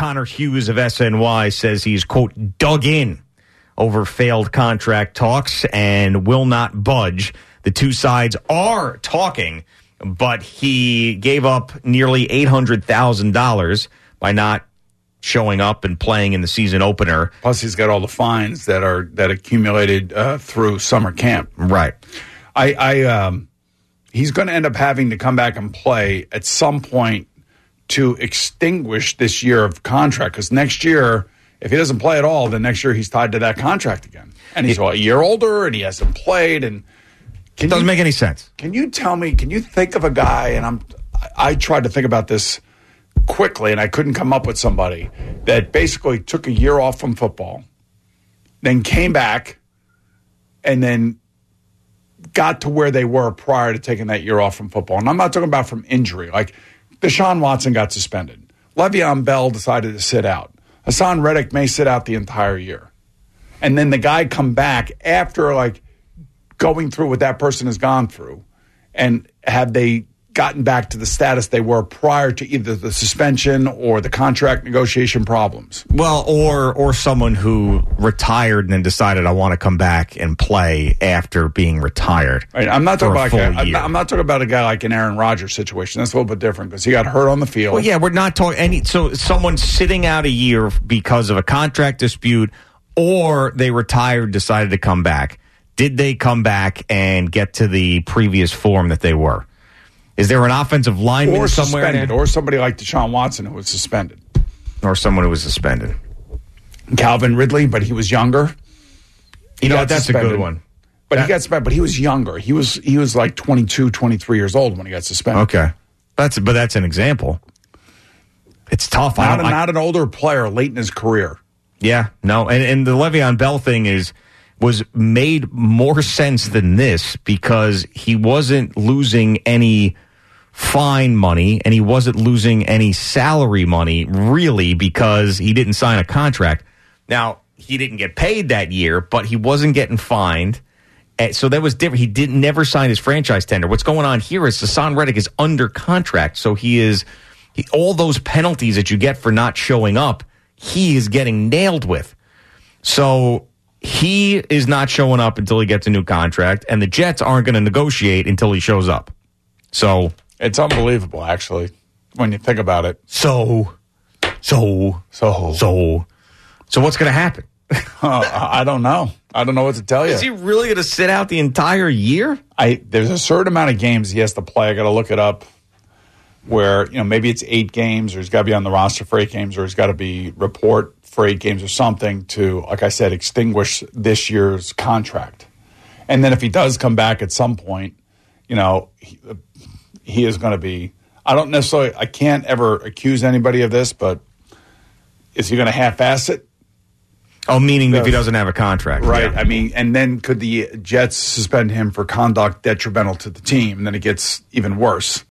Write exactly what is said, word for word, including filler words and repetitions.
Connor Hughes of S N Y says he's, quote, dug in over failed contract talks and will not budge. The two sides are talking, but he gave up nearly eight hundred thousand dollars by not showing up and playing in the season opener. Plus, he's got all the fines that are that accumulated uh, through summer camp. Right. I, I um, he's going to end up having to come back and play at some point to extinguish this year of contract. Because next year, if he doesn't play at all, then next year he's tied to that contract again. And he's what, a year older, and he hasn't played. And can doesn't you, make any sense. Can you tell me? Can you think of a guy? And I'm I tried to think about this quickly, and I couldn't come up with somebody that basically took a year off from football, then came back, and then got to where they were prior to taking that year off from football. And I'm not talking about from injury. Like Deshaun Watson got suspended. Le'Veon Bell decided to sit out. Hassan Reddick may sit out the entire year. And then the guy come back after like going through what that person has gone through, and have they gotten back to the status they were prior to either the suspension or the contract negotiation problems. Well, or or someone who retired and then decided, I want to come back and play after being retired. Right. I'm not talking about like a, I'm, not, I'm not talking about a guy like an Aaron Rodgers situation. That's a little bit different because he got hurt on the field. Well, yeah, we're not talking any. So someone sitting out a year because of a contract dispute, or they retired, decided to come back. Did they come back and get to the previous form that they were? Is there an offensive lineman or somewhere suspended, there? Or somebody like Deshaun Watson who was suspended, or someone who was suspended? Calvin Ridley, but he was younger. He you know, that's suspended. A good one. But that, he got suspended. But he was younger. He was he was like twenty-two, twenty-three years old when he got suspended. Okay, that's but that's an example. It's tough. Not, I a, not an older player late in his career. Yeah, no, and and the Le'Veon Bell thing is. was made more sense than this because he wasn't losing any fine money and he wasn't losing any salary money really because he didn't sign a contract. Now, he didn't get paid that year, but he wasn't getting fined. So that was different. He didn't never sign his franchise tender. What's going on here is Hassan Reddick is under contract. So he is he, all those penalties that you get for not showing up, he is getting nailed with. So he is not showing up until he gets a new contract, and the Jets aren't going to negotiate until he shows up. So it's unbelievable, actually, when you think about it. So, so, so, so, so what's going to happen? uh, I don't know. I don't know what to tell you. Is he really going to sit out the entire year? I there's a certain amount of games he has to play. I got to look it up. Where you know maybe it's eight games, or he's got to be on the roster for eight games, or he's got to be report for eight games or something to, like I said, extinguish this year's contract. And then if he does come back at some point, you know, he, he is going to be, I don't necessarily, I can't ever accuse anybody of this, but is he going to half-ass it? Oh, meaning if he doesn't have a contract. Right. Yeah. I mean, and then could the Jets suspend him for conduct detrimental to the team? And then it gets even worse.